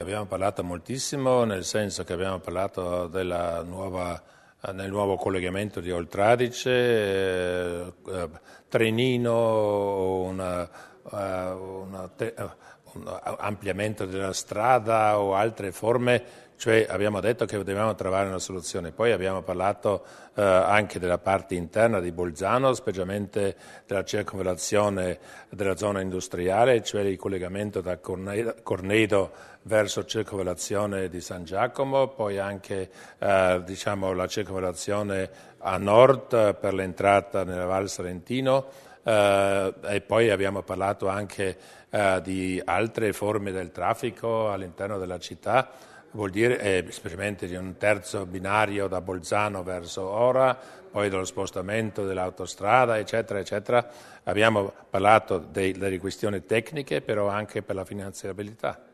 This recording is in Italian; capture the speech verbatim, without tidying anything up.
abbiamo parlato moltissimo, nel senso che abbiamo parlato della nuova, nel nuovo collegamento di Oltradice, eh, eh, Trenino, una, uh, una te, uh, un ampliamento della strada o altre forme, cioè abbiamo detto che dovevamo trovare una soluzione. Poi abbiamo parlato eh, anche della parte interna di Bolzano, specialmente della circonvallazione della zona industriale, cioè il collegamento da Cornedo, Cornedo verso circonvallazione di San Giacomo, poi anche eh, diciamo, la circonvallazione a nord per l'entrata nella Val Salentino. Uh, e poi abbiamo parlato anche uh, di altre forme del traffico all'interno della città, vuol dire eh, specialmente di un terzo binario da Bolzano verso Ora, poi dello spostamento dell'autostrada, eccetera, eccetera. Abbiamo parlato dei, delle questioni tecniche, però anche per la finanziabilità.